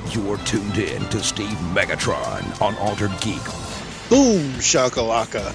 You're tuned in to Steve Megatron on Altered Geek. Boom shakalaka.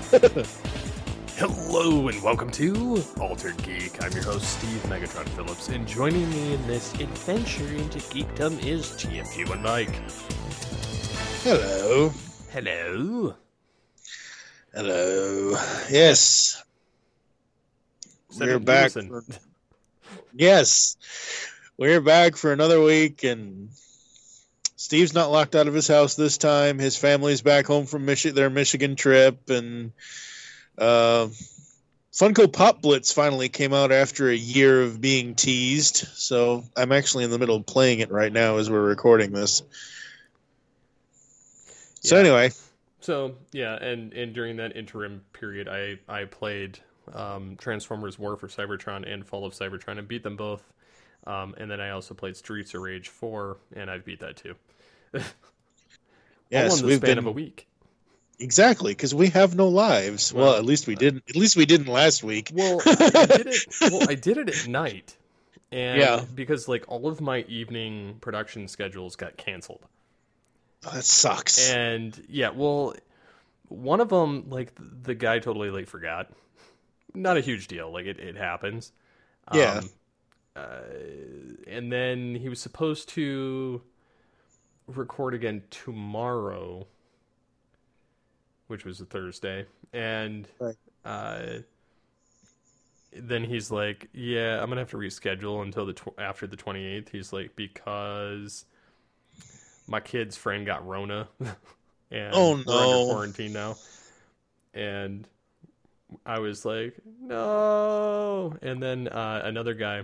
Hello and welcome to Altered Geek. I'm your host, Steve Megatron Phillips, and joining me in this adventure into geekdom is TMG1 Mike. Hello. Hello. Hello. Yes. Said We're in back. unison. Yes. We're back for another week, and Steve's not locked out of his house this time. His family's back home from their Michigan trip, and Funko Pop Blitz finally came out after a year of being teased. So I'm actually in the middle of playing it right now as we're recording this. So anyway. So, yeah, and during that interim period, I played Transformers War for Cybertron and Fall of Cybertron and beat them both. And then I also played Streets of Rage 4, and I've beat that too. Yes, all in the span of a week. Exactly, because we have no lives. Well, at least we didn't. At least we didn't last week. Well, I did it at night, and because like all of my evening production schedules got canceled. Oh, that sucks. And yeah, well, one of them, like the guy totally like forgot. Not a huge deal. Like it happens. Yeah. And then he was supposed to record again tomorrow, which was a Thursday, and then he's like, "Yeah, I'm gonna have to reschedule until after the 28th." He's like, because my kid's friend got Rona, and we're under quarantine now. And I was like, no. And then another guy,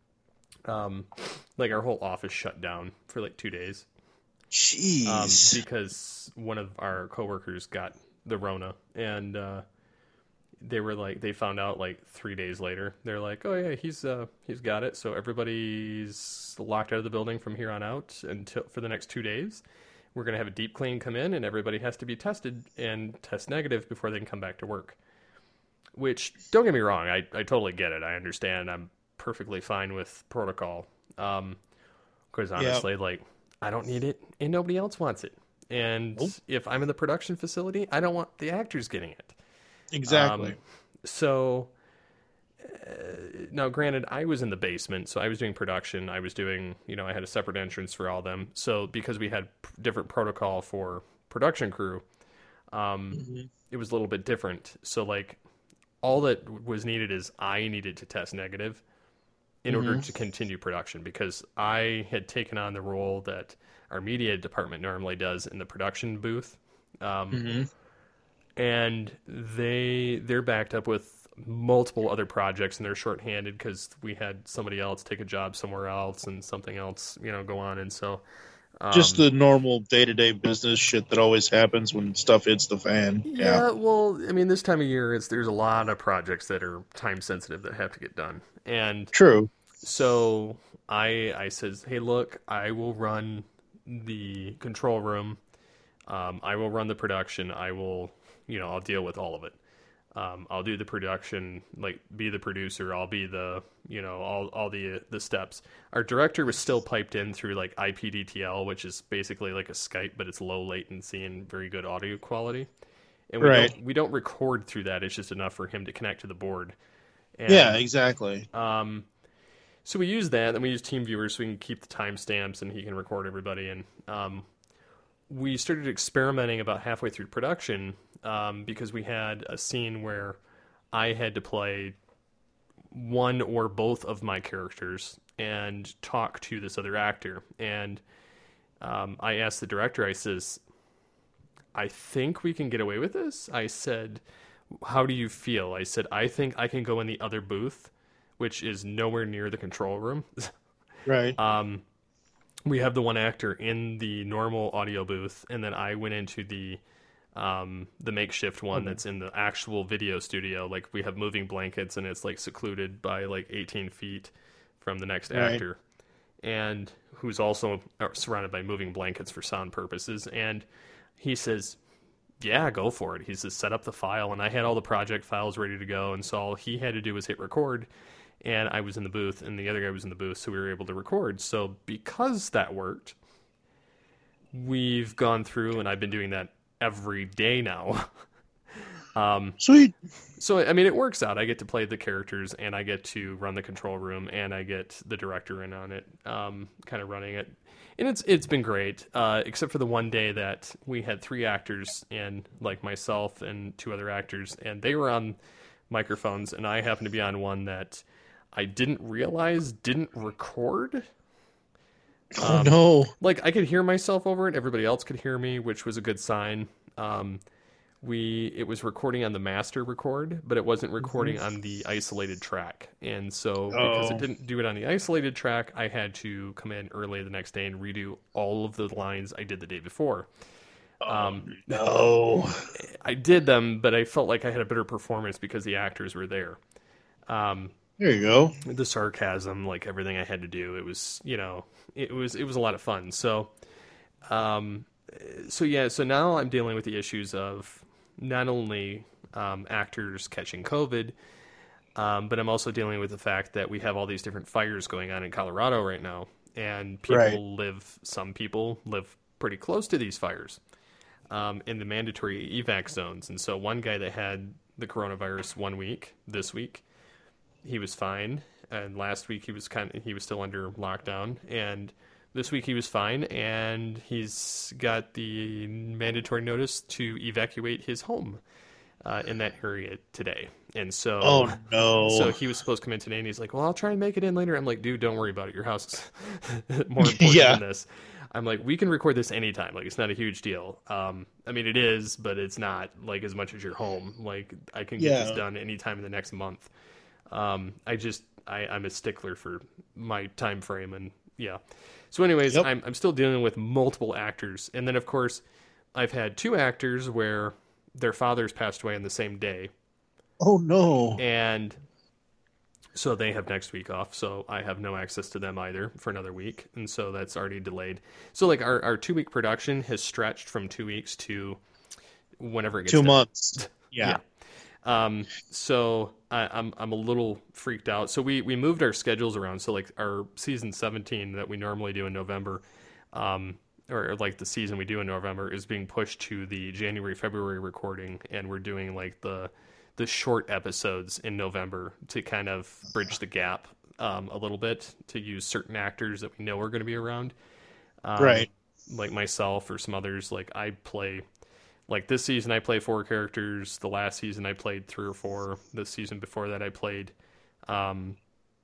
like our whole office shut down for like 2 days. Jeez. Because one of our coworkers got the Rona, and they were like, they found out like 3 days later. They're like, oh yeah, he's got it. So everybody's locked out of the building from here on out until for the next 2 days. We're gonna have a deep clean come in, and everybody has to be tested and test negative before they can come back to work. Which, don't get me wrong, I totally get it. I understand. I'm perfectly fine with protocol. Because honestly, like, I don't need it, and nobody else wants it. And if I'm in the production facility, I don't want the actors getting it. Exactly. Now, granted, I was in the basement, so I was doing production. I was doing, I had a separate entrance for all them. So because we had different protocol for production crew, it was a little bit different. So, like, all that was needed is I needed to test negative in order to continue production, because I had taken on the role that our media department normally does in the production booth. And they're backed up with multiple other projects, and they're shorthanded because we had somebody else take a job somewhere else and something else, go on. And so, just the normal day-to-day business shit that always happens when stuff hits the fan. Yeah, well, I mean, this time of year, there's a lot of projects that are time-sensitive that have to get done. And true. So I says, hey, look, I will run the control room. I will run the production. I will, I'll deal with all of it. I'll do the production, like be the producer. I'll be the, all the steps. Our director was still piped in through like IPDTL, which is basically like a Skype, but it's low latency and very good audio quality. And we don't record through that. It's just enough for him to connect to the board. And, yeah, exactly. So we use that, and we use TeamViewer so we can keep the timestamps and he can record everybody. And we started experimenting about halfway through production because we had a scene where I had to play one or both of my characters and talk to this other actor. And I asked the director, I says, I think we can get away with this. I said, how do you feel? I said, I think I can go in the other booth, which is nowhere near the control room. Right. We have the one actor in the normal audio booth, and then I went into the makeshift one that's in the actual video studio. Like, we have moving blankets, and it's like secluded by like 18 feet from the next actor, and who's also surrounded by moving blankets for sound purposes. And he says, yeah, go for it. He says, set up the file. And I had all the project files ready to go. And so all he had to do was hit record. And I was in the booth, and the other guy was in the booth, so we were able to record. So because that worked, we've gone through, and I've been doing that every day now. Sweet. So, I mean, it works out. I get to play the characters, and I get to run the control room, and I get the director in on it, kind of running it. And it's been great, except for the one day that we had 3 actors and like myself and 2 other actors, and they were on microphones, and I happened to be on one that I didn't realize didn't record. Oh no! Like I could hear myself over it, everybody else could hear me, which was a good sign. It was recording on the master record, but it wasn't recording on the isolated track. And so because it didn't do it on the isolated track, I had to come in early the next day and redo all of the lines I did the day before. No. I did them, but I felt like I had a better performance because the actors were there. There you go. The sarcasm, like everything I had to do, it was, it was a lot of fun. So now I'm dealing with the issues of not only actors catching COVID, but I'm also dealing with the fact that we have all these different fires going on in Colorado right now, and some people live pretty close to these fires in the mandatory evac zones. And so one guy that had the coronavirus 1 week, this week, he was fine, and last week he was still under lockdown, and this week he was fine, and he's got the mandatory notice to evacuate his home in that area today. And so, oh no! So he was supposed to come in today, and he's like, "Well, I'll try and make it in later." I'm like, "Dude, don't worry about it. Your house is more important than this." I'm like, "We can record this anytime. Like, it's not a huge deal. I mean, it is, but it's not like as much as your home. Like, I can get this done anytime in the next month." I'm a stickler for my time frame, and yeah. So anyways, I'm still dealing with multiple actors. And then, of course, I've had 2 actors where their fathers passed away on the same day. Oh, no. And so they have next week off, so I have no access to them either for another week. And so that's already delayed. So, like, our 2-week production has stretched from 2 weeks to whenever it gets 2 done. months. Yeah. So I'm a little freaked out. So we moved our schedules around. So like our season 17 that we normally do in November, or like the season we do in November is being pushed to the January, February recording. And we're doing like the short episodes in November to kind of bridge the gap, a little bit, to use certain actors that we know are going to be around. Right. Like myself or some others. Like I play, like this season I play 4 characters. The last season I played 3 or 4. The season before that I played 1,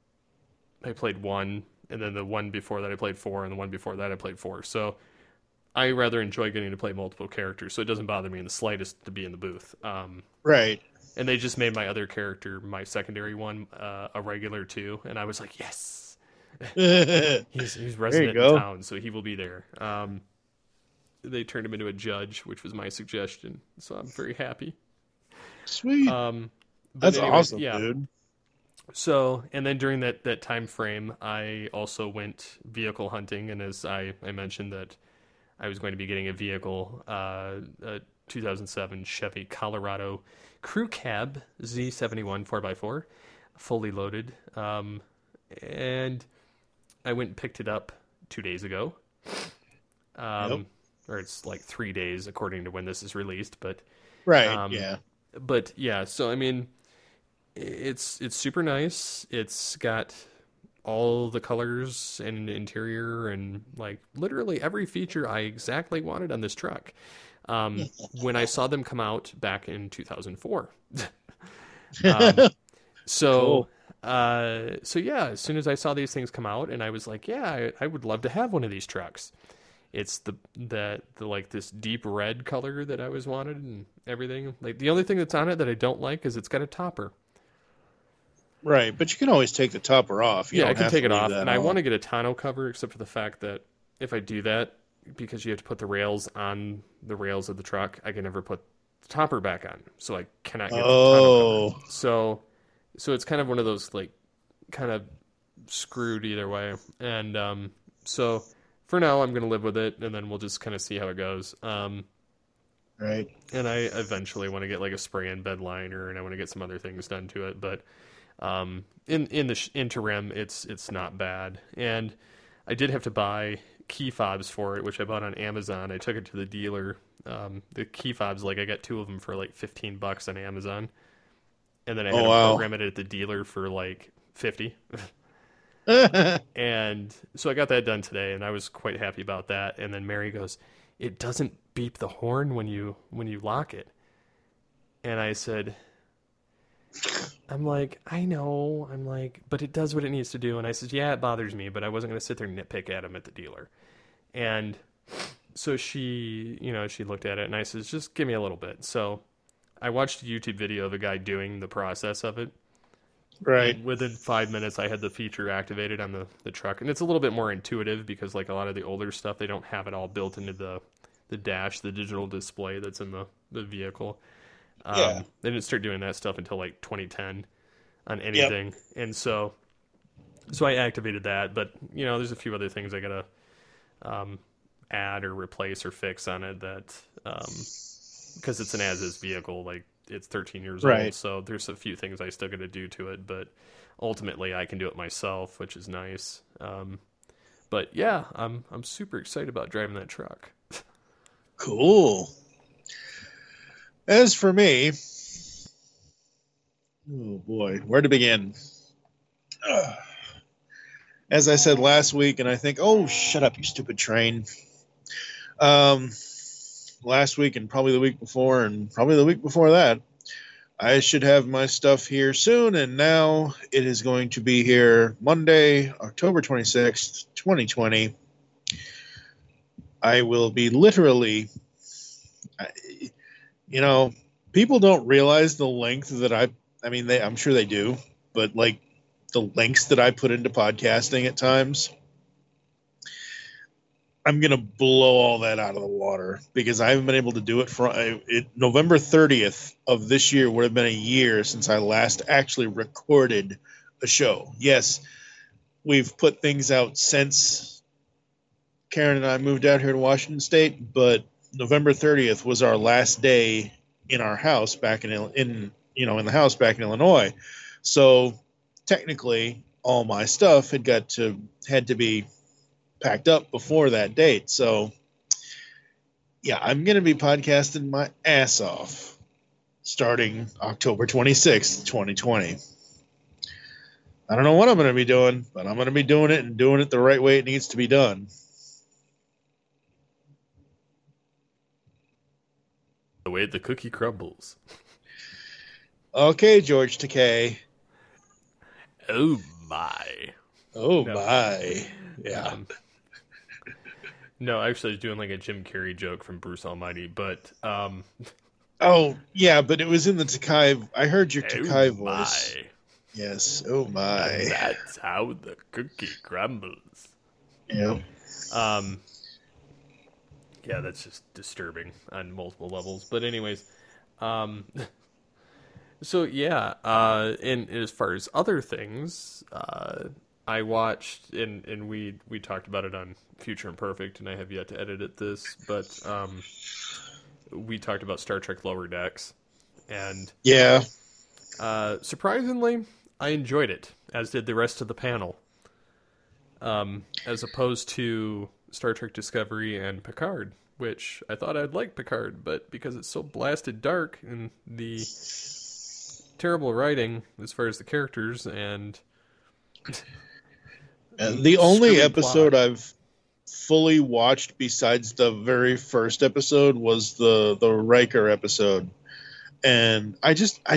and then the one before that I played 4, and the one before that I played 4. So I rather enjoy getting to play multiple characters, so it doesn't bother me in the slightest to be in the booth. Right. And they just made my other character, my secondary one, a regular too, and I was like, yes. he's resident in town, so he will be there. They turned him into a judge, which was my suggestion, so I'm very happy. Sweet. That's awesome, dude. So, and then during that time frame, I also went vehicle hunting, and as I mentioned that I was going to be getting a vehicle, a 2007 Chevy Colorado Crew Cab Z71 4x4, fully loaded, and I went and picked it up 2 days ago. Or it's like 3 days according to when this is released, but yeah. But yeah, so I mean, it's super nice. It's got all the colors and interior and like literally every feature I exactly wanted on this truck. When I saw them come out back in 2004. So yeah, as soon as I saw these things come out, and I was like, yeah, I would love to have one of these trucks. It's the like this deep red color that I always wanted and everything. Like the only thing that's on it that I don't like is it's got a topper. Right, but you can always take the topper off. Yeah, I can take it off, and I want to get a tonneau cover, except for the fact that if I do that, because you have to put the rails on the rails of the truck, I can never put the topper back on, so I cannot get the tonneau cover. So it's kind of one of those like kind of screwed either way, and so. For now, I'm going to live with it, and then we'll just kind of see how it goes. Right. And I eventually want to get like a spray-in bed liner, and I want to get some other things done to it. But in the interim, it's not bad. And I did have to buy key fobs for it, which I bought on Amazon. I took it to the dealer. The key fobs, like I got 2 of them for like $15 on Amazon, and then I had to program it at the dealer for like 50. And so I got that done today, and I was quite happy about that. And then Mary goes, "It doesn't beep the horn when you lock it." And I said, I'm like, I know. I'm like, but it does what it needs to do. And I said, yeah, it bothers me, but I wasn't going to sit there and nitpick at him at the dealer. And so she, she looked at it, and I said, just give me a little bit. So I watched a YouTube video of a guy doing the process of it. Right. And within 5 minutes, I had the feature activated on the truck. And it's a little bit more intuitive because, like, a lot of the older stuff, they don't have it all built into the dash, the digital display that's in the vehicle. They didn't start doing that stuff until like 2010 on anything. Yep. And so I activated that, but there's a few other things I gotta add or replace or fix on it that because it's an as-is vehicle, like it's 13 years old, so there's a few things I still gotta do to it, but ultimately I can do it myself, which is nice. But yeah, I'm super excited about driving that truck. Cool. As for me, oh boy, where to begin? As I said last week, and I think, oh, shut up, you stupid train. Last week and probably the week before and probably the week before that, I should have my stuff here soon, and now it is going to be here Monday, October 26th, 2020. I will be literally... people don't realize the length that I'm sure they do, but like the lengths that I put into podcasting at times, I'm going to blow all that out of the water because I haven't been able to do it November 30th of this year would have been a year since I last actually recorded a show. Yes, we've put things out since Karen and I moved out here to Washington State, but November 30th was our last day in our house back in the house back in Illinois. So technically all my stuff had to be packed up before that date. So yeah, I'm going to be podcasting my ass off starting October 26th, 2020. I don't know what I'm going to be doing, but I'm going to be doing it and doing it the right way it needs to be done. The way the cookie crumbles. Okay, George Takei. Oh my. Oh no. My. Yeah. No, actually, I was doing like a Jim Carrey joke from Bruce Almighty, but Oh yeah, but it was in the Takei. I heard your Takei voice. My. Yes. Oh my. And that's how the cookie crumbles. Yeah. Yeah, that's just disturbing on multiple levels. But anyways, so yeah, and as far as other things, I watched, and we talked about it on Future Imperfect, and I have yet to edit this, but we talked about Star Trek Lower Decks, and yeah, surprisingly, I enjoyed it, as did the rest of the panel, as opposed to Star Trek Discovery and Picard, which I thought I'd like Picard, but because it's so blasted dark and the terrible writing as far as the characters and the only episode I've fully watched besides the very first episode was the Riker episode, and I've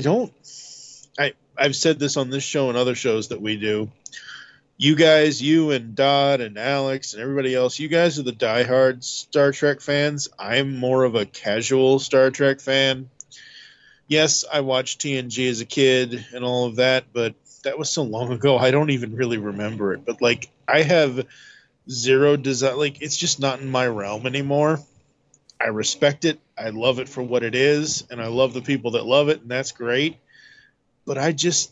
said this on this show and other shows that we do. You guys, you and Dodd and Alex and everybody else, you guys are the diehard Star Trek fans. I'm more of a casual Star Trek fan. Yes, I watched TNG as a kid and all of that, but that was so long ago, I don't even really remember it. But, like, I have zero desire. Like, it's just not in my realm anymore. I respect it. I love it for what it is, and I love the people that love it, and that's great. But I just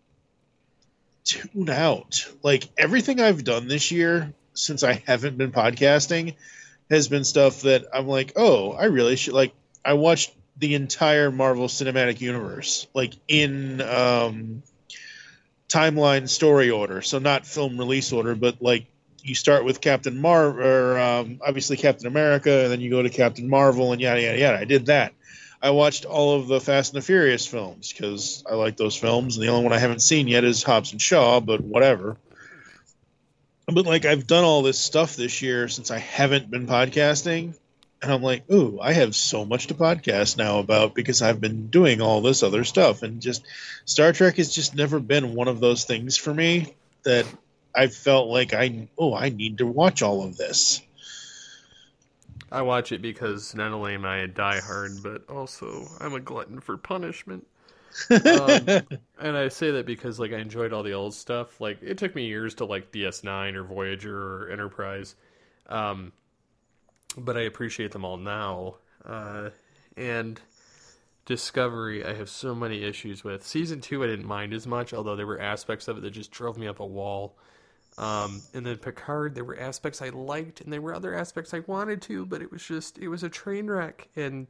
tune out. Like, everything I've done this year since I haven't been podcasting has been stuff that I'm like, oh, I really should. Like, I watched the entire Marvel Cinematic Universe, like, in timeline story order. So not film release order, but, like, you start with Captain Marvel, or obviously Captain America, and then you go to Captain Marvel, and yada yada yada. I did that. I watched all of the Fast and the Furious films because I like those films, and the only one I haven't seen yet is Hobbs and Shaw, but whatever. But like, I've done all this stuff this year since I haven't been podcasting, and I'm like, ooh, I have so much to podcast now about because I've been doing all this other stuff, and just Star Trek has just never been one of those things for me that I felt like I need to watch all of this. I watch it because not only am I a diehard, but also I'm a glutton for punishment. And I say that because like I enjoyed all the old stuff. Like it took me years to like DS9 or Voyager or Enterprise, but I appreciate them all now. And Discovery, I have so many issues with. Season 2, I didn't mind as much, although there were aspects of it that just drove me up a wall. And then Picard, there were aspects I liked, and there were other aspects I wanted to, but it was a train wreck. And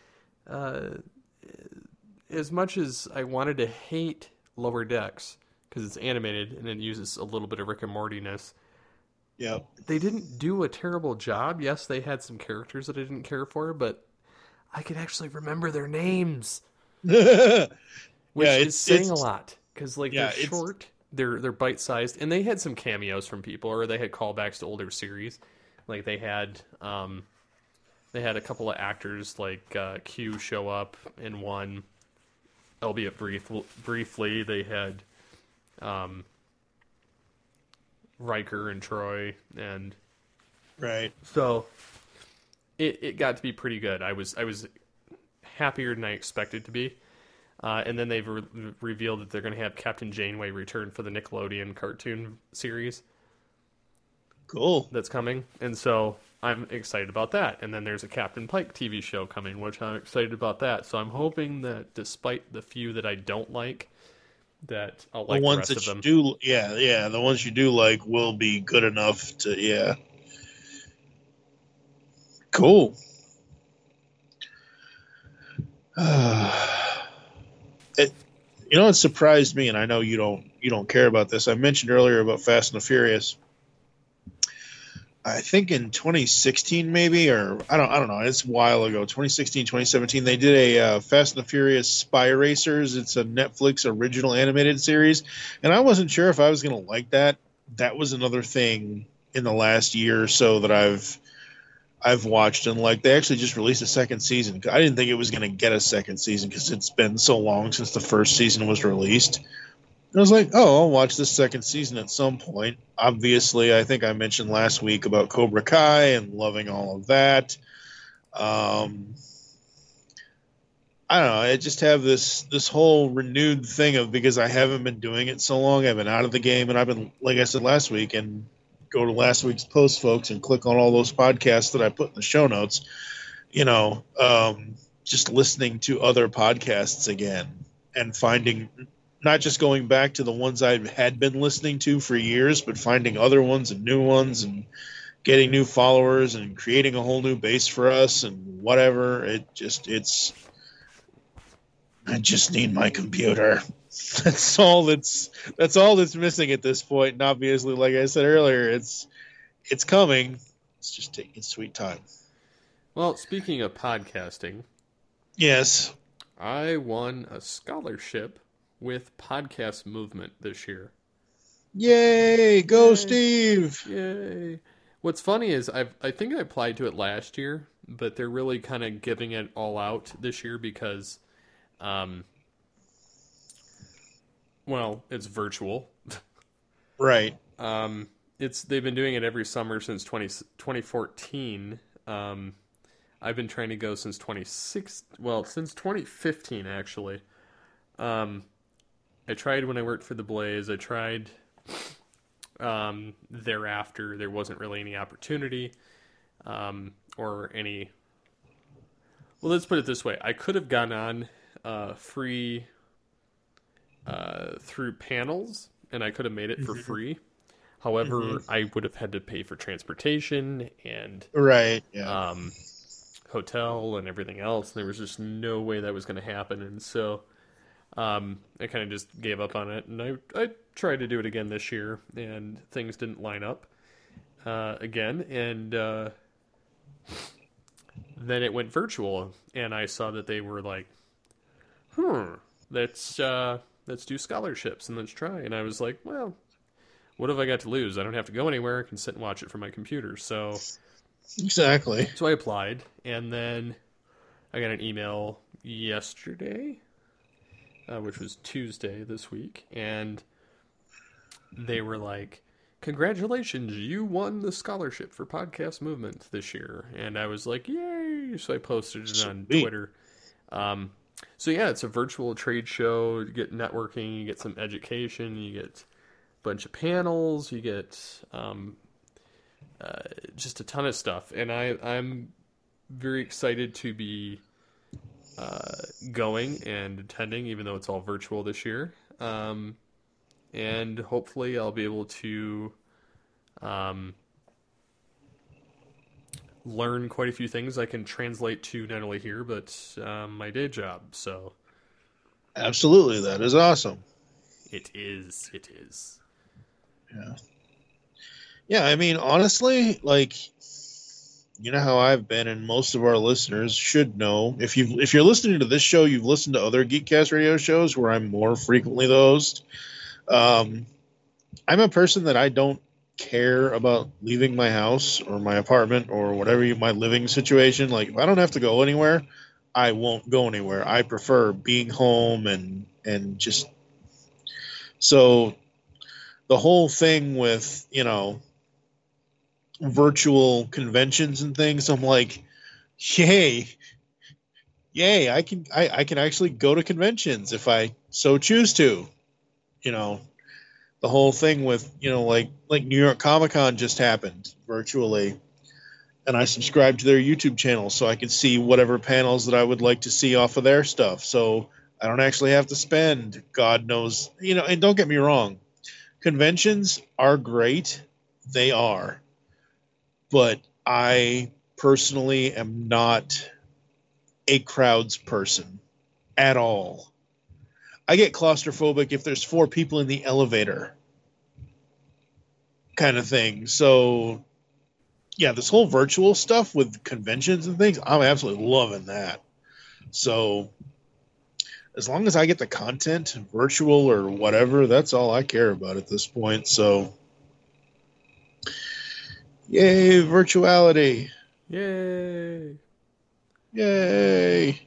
as much as I wanted to hate Lower Decks, because it's animated and it uses a little bit of Rick and Morty-ness, yeah, they didn't do a terrible job. Yes, they had some characters that I didn't care for, but I could actually remember their names, which is saying a lot, because like they're short. They're bite-sized, and they had some cameos from people, or they had callbacks to older series. Like they had a couple of actors like Q show up in one, albeit briefly. They had Riker and Troy, and right. So it got to be pretty good. I was happier than I expected to be. And then they've revealed that they're going to have Captain Janeway return for the Nickelodeon cartoon series. Cool. That's coming. And so I'm excited about that. And then there's a Captain Pike TV show coming, which I'm excited about that. So I'm hoping that despite the few that I don't like, that I'll like the rest of them. The ones you do like will be good enough to, yeah. Cool. It surprised me, and I know you don't care about this. I mentioned earlier about Fast and the Furious. I think in 2016 maybe, or I don't know. It's a while ago. 2016, 2017, they did a Fast and the Furious Spy Racers. It's a Netflix original animated series, and I wasn't sure if I was going to like that. That was another thing in the last year or so that I've watched, and like they actually just released a second season. I didn't think it was going to get a second season because it's been so long since the first season was released. I was like, oh, I'll watch this second season at some point. Obviously, I think I mentioned last week about Cobra Kai and loving all of that. I don't know. I just have this whole renewed thing of, because I haven't been doing it so long, I've been out of the game, and I've been, like I said last week, and go to last week's post, folks, and click on all those podcasts that I put in the show notes. Just listening to other podcasts again and finding, not just going back to the ones I had been listening to for years, but finding other ones and new ones and getting new followers and creating a whole new base for us and whatever. I just need my computer. That's all that's missing at this point. And obviously, like I said earlier, it's coming. It's just taking its sweet time. Well, speaking of podcasting, yes, I won a scholarship with Podcast Movement this year. Yay! Go, Steve! Yay! What's funny is I think I applied to it last year, but they're really kind of giving it all out this year because, it's virtual. Right. They've been doing it every summer since 2014. I've been trying to go since 2015 actually. I tried when I worked for the Blaze. I tried thereafter. There wasn't really any opportunity or any. Well, let's put it this way. I could have gone on free through panels, and I could have made it for free. However, I would have had to pay for transportation and hotel and everything else. There was just no way that was going to happen, and so I kind of just gave up on it. And I tried to do it again this year, and things didn't line up. again, and then it went virtual, and I saw that they were like, let's do scholarships and let's try. And I was like, well, what have I got to lose? I don't have to go anywhere. I can sit and watch it from my computer. So exactly. So I applied, and then I got an email yesterday, which was Tuesday this week, and they were like, congratulations, you won the scholarship for Podcast Movement this year. And I was like, yay! So I posted it on Twitter. So yeah, it's a virtual trade show. You get networking, you get some education, you get a bunch of panels, you get just a ton of stuff. And I'm very excited to be going and attending, even though it's all virtual this year. And hopefully I'll be able to learn quite a few things I can translate to not only here, but my day job. So, absolutely, that is awesome. It is. It is. Yeah. Yeah, I mean, honestly, like, you know how I've been, and most of our listeners should know. If you're listening to this show, you've listened to other Geekcast radio shows where I'm more frequently the host. I'm a person that I don't care about leaving my house or my apartment or whatever my living situation. Like, if I don't have to go anywhere, I won't go anywhere. I prefer being home and just so the whole thing with, virtual conventions and things, I'm like, yay, I can actually go to conventions if I so choose to. The whole thing with, like New York Comic Con just happened virtually, and I subscribed to their YouTube channel so I could see whatever panels that I would like to see off of their stuff. So I don't actually have to spend God knows, and don't get me wrong, conventions are great. They are. But I personally am not a crowds person at all. I get claustrophobic if there's 4 people in the elevator kind of thing. So, yeah, this whole virtual stuff with conventions and things, I'm absolutely loving that. So, as long as I get the content, virtual or whatever, that's all I care about at this point. So, yay, virtuality. Yay. Yay.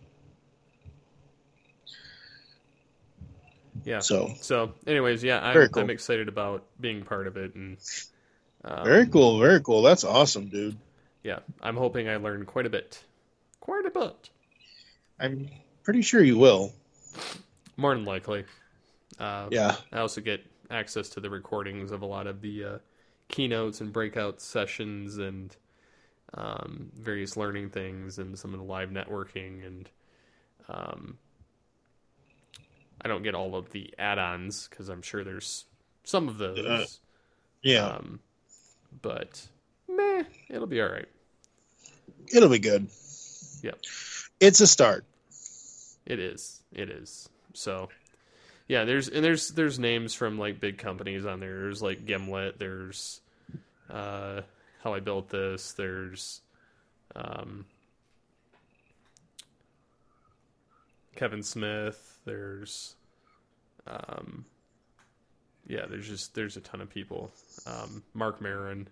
Yeah. So anyways, yeah, I'm excited about being part of it. And very cool. Very cool. That's awesome, dude. Yeah. I'm hoping I learn quite a bit. Quite a bit. I'm pretty sure you will. More than likely. Yeah. I also get access to the recordings of a lot of the keynotes and breakout sessions and various learning things and some of the live networking, and I don't get all of the add-ons because I'm sure there's some of those. Yeah. But it'll be all right. It'll be good. Yep. It's a start. It is. So, yeah, there's names from like big companies on there. There's like Gimlet. There's How I Built This. There's Kevin Smith. There's there's a ton of people. Mark Maron.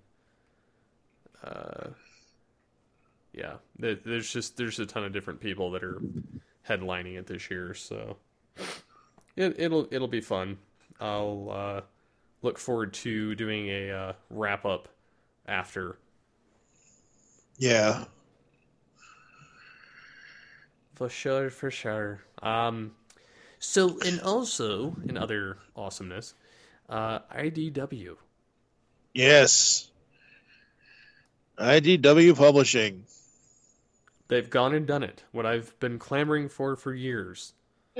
There's a ton of different people that are headlining it this year, so it'll be fun. I'll look forward to doing a wrap up after. Yeah. For sure. So, and also, in other awesomeness, IDW. Yes. IDW Publishing. They've gone and done it. What I've been clamoring for years.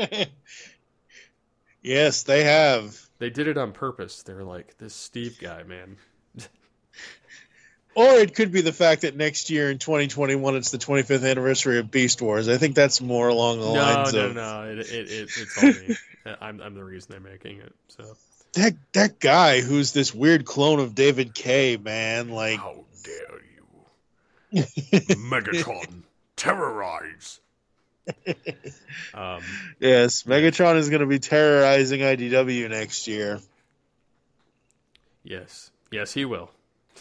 Yes, they have. They did it on purpose. They're like, this Steve guy, man. Or it could be the fact that next year in 2021 it's the 25th anniversary of Beast Wars. I think that's more along the lines of... No. It's all me. I'm the reason they're making it. So that guy who's this weird clone of David K, man, like How dare you, Megatron, terrorize! yes, Megatron is going to be terrorizing IDW next year. Yes, he will.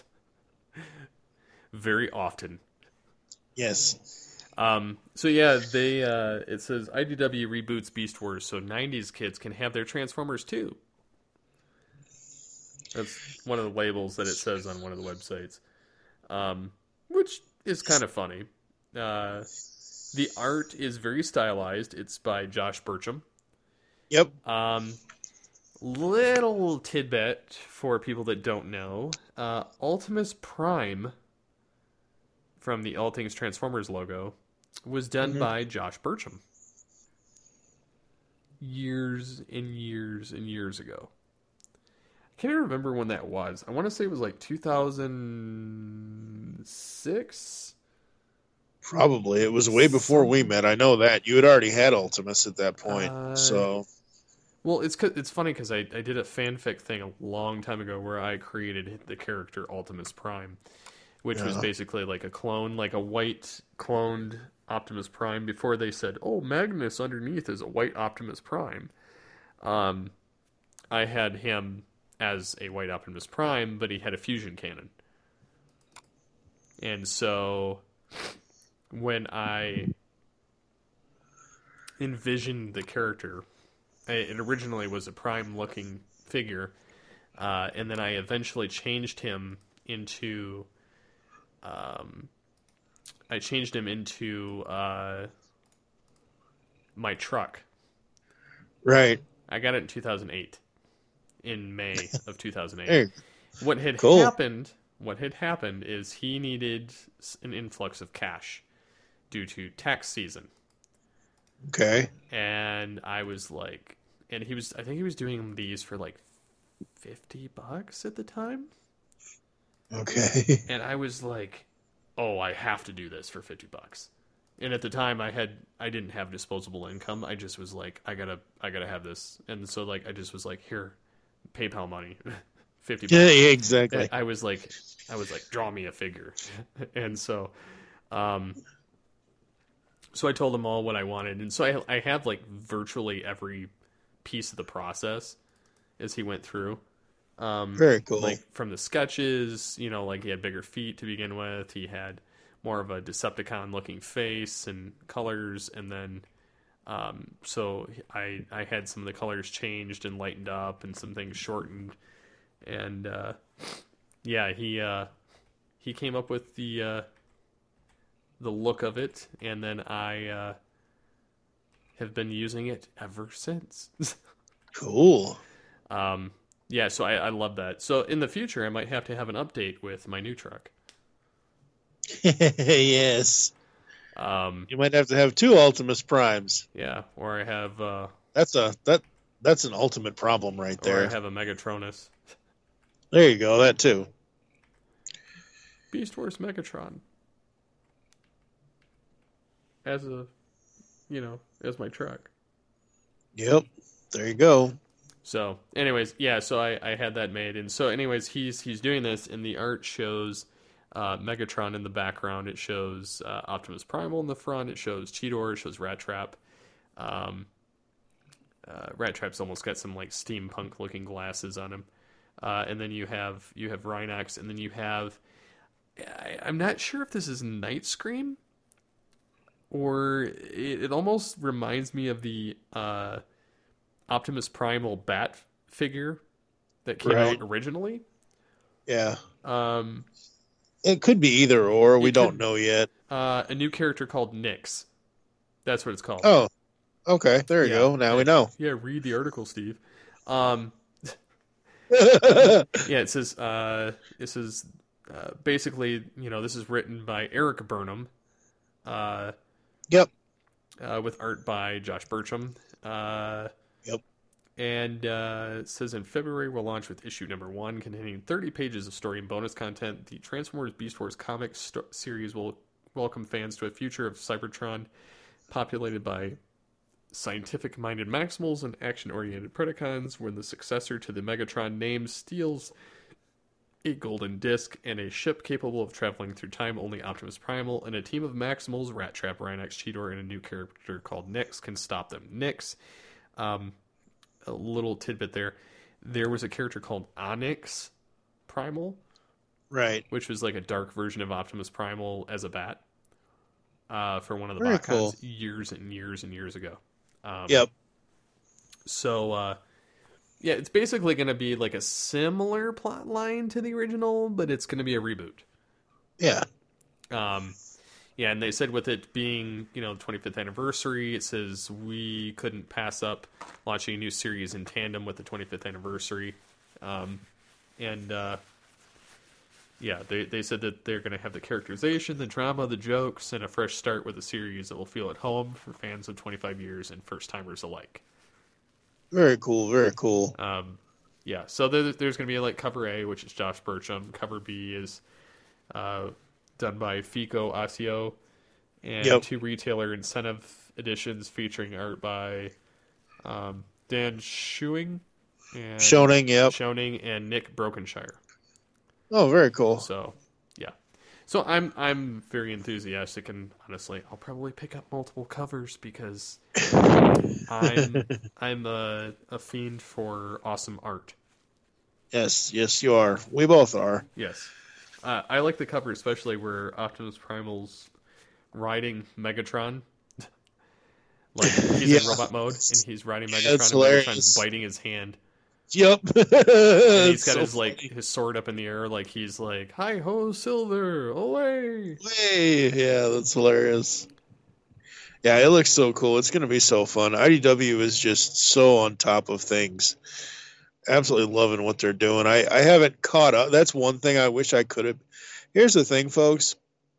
Very often. Yes. So yeah, they it says IDW reboots Beast Wars so 90s kids can have their Transformers too. That's one of the labels that it says on one of the websites, which is kind of funny. The art is very stylized. It's by Josh Burcham. Yep. Little tidbit for people that don't know. Ultimus Prime from the All Things Transformers logo was done by Josh Burcham. Years and years and years ago. I can't even remember when that was. I want to say it was like 2006. Probably. It was way before we met. I know that. You had already had Ultimus at that point. So, well, it's funny because I did a fanfic thing a long time ago where I created the character Ultimus Prime, which was basically like a clone, like a white cloned Optimus Prime before they said, oh, Magnus underneath is a white Optimus Prime. I had him as a white Optimus Prime, but he had a fusion cannon. And so when I envisioned the character, it originally was a Prime-looking figure, and then I eventually changed him into... I changed him into my truck. right. I got it in 2008, in May of 2008. Hey, What had cool. happened is he needed an influx of cash due to tax season. Okay. And I was like, I think he was doing these for like $50 at the time. Okay. And I was like, oh, I have to do this for $50. And at the time I didn't have disposable income. I just was like, I gotta have this. And so like, I just was like, here, PayPal money, $50. Yeah, exactly. And I was like, draw me a figure. And so, so I told them all what I wanted. And so I have like virtually every piece of the process as he went through. Very cool. Like from the sketches, like he had bigger feet to begin with. He had more of a Decepticon looking face and colors. And then, so I had some of the colors changed and lightened up and some things shortened. And, yeah, he came up with the look of it. And then I, have been using it ever since. Cool. Yeah, so I love that. So in the future, I might have to have an update with my new truck. Yes. You might have to have two Ultimus Primes. Yeah, or I have That's an ultimate problem right or there. I have a Megatronus. There you go. That too. Beast Wars Megatron. As as my truck. Yep. There you go. So, anyways, yeah, so I had that made. And so, anyways, he's doing this, and the art shows Megatron in the background. It shows Optimus Primal in the front. It shows Cheetor. It shows Rat Trap. Rat Trap's almost got some, like, steampunk-looking glasses on him. And then you have Rhinox, and then you have... I'm not sure if this is Night Scream, or it almost reminds me of the... Optimus Primal Bat figure that came out originally. Yeah. It could be either or. We don't know yet. A new character called Nyx. That's what it's called. Oh, okay. There you go. Now we know. Yeah, read the article, Steve. Yeah, it says basically, this is written by Eric Burnham. Yep. With art by Josh Burcham. Yep. And it says in February we'll launch with issue number 1 containing 30 pages of story and bonus content. The Transformers Beast Wars comic series will welcome fans to a future of Cybertron populated by scientific-minded Maximals and action-oriented Predacons, when the successor to the Megatron name steals a golden disc and a ship capable of traveling through time. Only Optimus Primal and a team of Maximals, Rat Trap, Rhinox, Cheetor, and a new character called Nyx can stop them. Nyx, a little tidbit there. There was a character called Onyx Primal, right, which was like a dark version of Optimus Primal as a bat, for one of the Very Botcons cool. years and years and years ago. Yep. So, yeah, it's basically going to be like a similar plot line to the original, but it's going to be a reboot. Yeah. Yeah, and they said with it being, the 25th anniversary, it says we couldn't pass up launching a new series in tandem with the 25th anniversary. Yeah, they said that they're going to have the characterization, the drama, the jokes, and a fresh start with a series that will feel at home for fans of 25 years and first-timers alike. Very cool. Very cool. Yeah, so there's going to be like cover A, which is Josh Burcham. Cover B is done by Fico Asio, and 2 retailer incentive editions featuring art by Dan Schoening and Schoening and Nick Brokenshire. Oh, very cool. So, yeah. So I'm very enthusiastic, and honestly, I'll probably pick up multiple covers because I'm a fiend for awesome art. Yes, you are. We both are. Yes. I like the cover, especially where Optimus Primal's riding Megatron. Like, he's in robot mode, and he's riding Megatron, and Megatron's biting his hand. Yep. And he's got his sword up in the air, like he's like, "Hi ho, Silver, away!" Hey, yeah, that's hilarious. Yeah, it looks so cool. It's going to be so fun. IDW is just so on top of things. Absolutely loving what they're doing. I haven't caught up. That's one thing I wish I could have. Here's the thing, folks.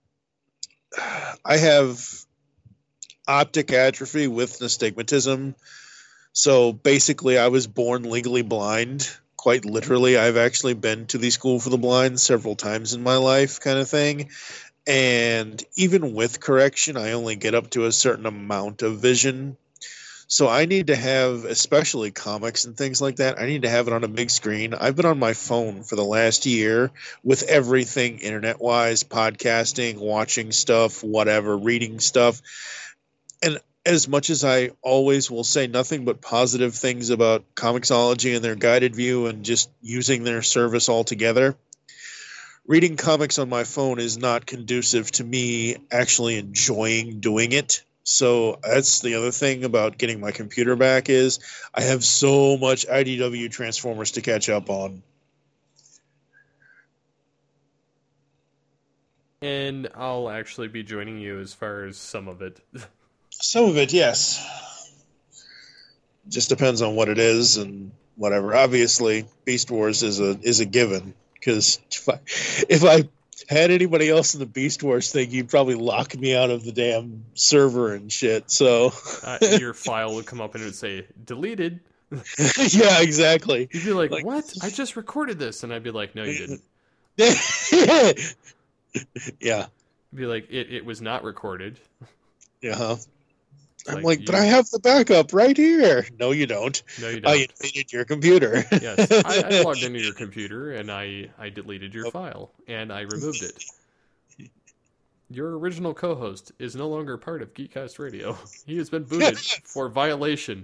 I have optic atrophy with nystagmatism. So basically, I was born legally blind. Quite literally, I've actually been to the School for the Blind several times in my life, kind of thing. And even with correction, I only get up to a certain amount of vision. So I need to have, especially comics and things like that, I need to have it on a big screen. I've been on my phone for the last year with everything internet-wise, podcasting, watching stuff, whatever, reading stuff. And as much as I always will say nothing but positive things about Comixology and their guided view and just using their service altogether, reading comics on my phone is not conducive to me actually enjoying doing it. So that's the other thing about getting my computer back is I have so much IDW Transformers to catch up on. And I'll actually be joining you as far as some of it. Some of it, yes. Just depends on what it is and whatever. Obviously, Beast Wars is a given because if I had anybody else in the Beast Wars thing, you'd probably lock me out of the damn server and shit. So your file would come up and it would say deleted. Yeah, exactly. You'd be like, "What? I just recorded this," and I'd be like, "No, you didn't." Yeah. Be like, it was not recorded. Yeah. I'm like, but I have the backup right here. No, you don't. No, you don't. I invaded your computer. Yes, I logged into your computer and I deleted your file and I removed it. Your original co-host is no longer part of Geekcast Radio. He has been booted for violation.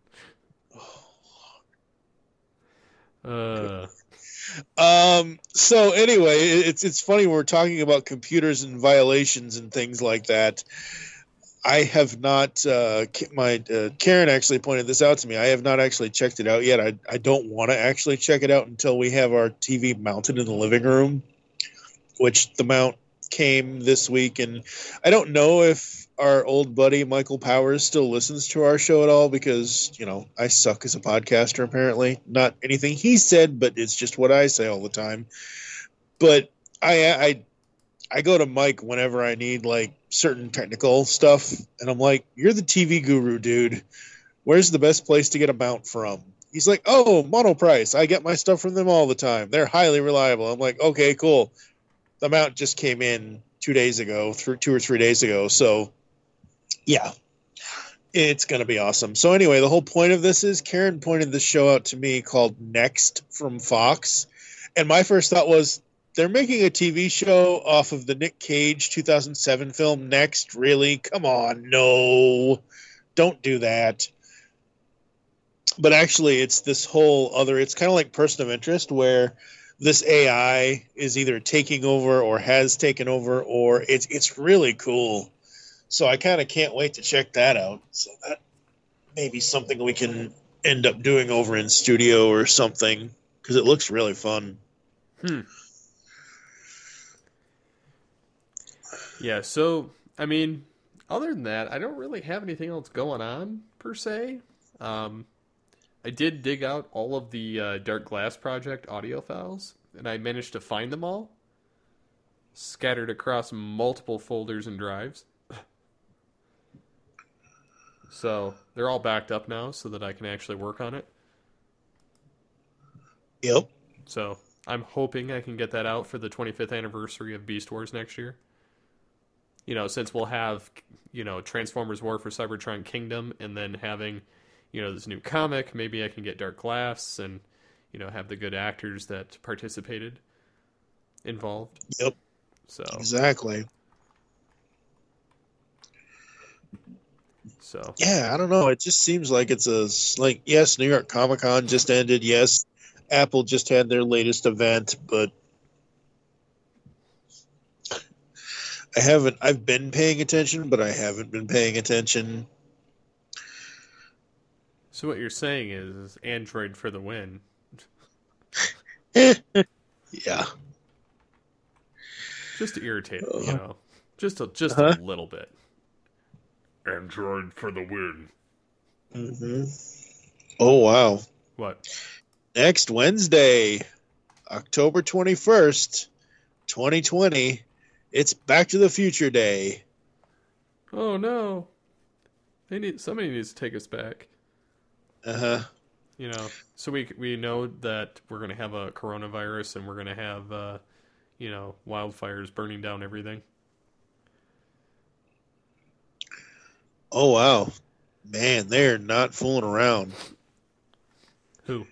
So anyway, it's funny we're talking about computers and violations and things like that. I have not. Karen actually pointed this out to me. I have not actually checked it out yet. I don't want to actually check it out until we have our TV mounted in the living room, which the mount came this week, and I don't know if our old buddy Michael Powers still listens to our show at all because I suck as a podcaster. Apparently, not anything he said, but it's just what I say all the time. But I go to Mike whenever I need like certain technical stuff, and I'm like, "You're the TV guru, dude. Where's the best place to get a mount from?" He's like, "Oh, Monoprice. I get my stuff from them all the time. They're highly reliable." I'm like, "Okay, cool." The mount just came in 2 or 3 days ago. So, yeah. It's going to be awesome. So anyway, the whole point of this is Karen pointed this show out to me called Next from Fox. And my first thought was, they're making a TV show off of the Nick Cage 2007 film Next. Really? Come on. No, don't do that. But actually, it's this whole other, it's kind of like Person of Interest, where this AI is either taking over or has taken over, or it's really cool. So I kind of can't wait to check that out. So that may be something we can end up doing over in studio or something, because it looks really fun. Yeah, so, I mean, other than that, I don't really have anything else going on, per se. I did dig out all of the Dark Glass Project audio files, and I managed to find them all, scattered across multiple folders and drives. So they're all backed up now so that I can actually work on it. Yep. So I'm hoping I can get that out for the 25th anniversary of Beast Wars next year. You know, since we'll have, you know, Transformers War for Cybertron Kingdom, and then having, you know, this new comic, maybe I can get Dark Glass and, you know, have the good actors that participated involved. Yep. So exactly. So yeah, I don't know. It just seems like it's like, yes, New York Comic Con just ended. Yes, Apple just had their latest event, but I've been paying attention, but I haven't been paying attention. So what you're saying is Android for the win. Yeah. Just to irritate, you know, just a little bit. Android for the win. Mm-hmm. Oh, wow. What? Next Wednesday, October 21st, 2020, it's Back to the Future Day. Oh, no. Somebody needs to take us back. Uh-huh. You know, so we know that we're going to have a coronavirus and we're going to have, you know, wildfires burning down everything. Oh, wow. Man, they're not fooling around. Who?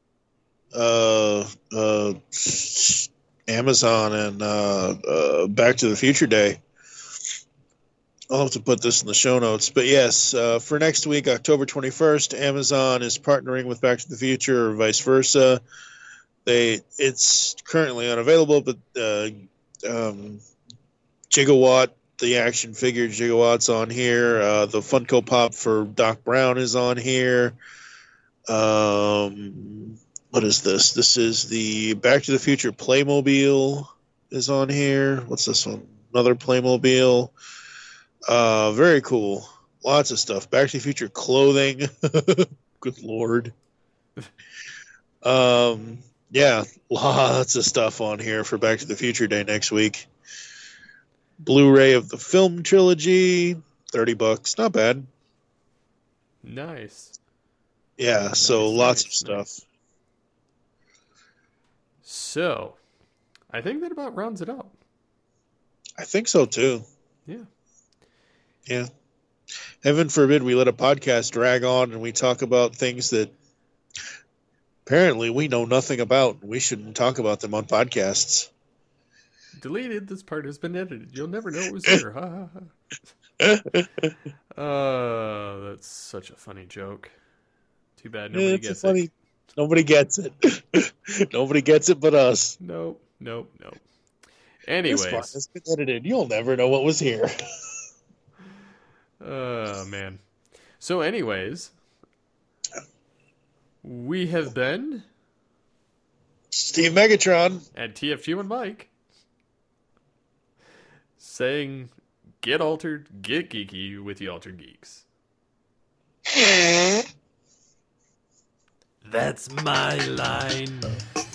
Amazon and Back to the Future Day. I'll have to put this in the show notes. But yes, for next week, October 21st, Amazon is partnering with Back to the Future or vice versa. It's currently unavailable, but Gigawatt, the action figure Gigawatt's on here. The Funko Pop for Doc Brown is on here. What is this? This is the Back to the Future Playmobil is on here. What's this one? Another Playmobil. Very cool. Lots of stuff. Back to the Future clothing. Good Lord. Yeah, lots of stuff on here for Back to the Future Day next week. Blu-ray of the film trilogy, $30. Not bad. Nice. Yeah, so lots of stuff. Nice. So, I think that about rounds it up. I think so too. Yeah. Yeah. Heaven forbid we let a podcast drag on and we talk about things that apparently we know nothing about. We shouldn't talk about them on podcasts. Deleted. This part has been edited. You'll never know it was here. Ha ha ha. That's such a funny joke. Too bad nobody gets it. Nobody gets it. Nobody gets it but us. Nope. Anyways. It's been edited. You'll never know what was here. Oh, man. So, anyways, we have been Steve Megatron and TFG and Mike saying, get altered, get geeky with the Altered Geeks. That's my line.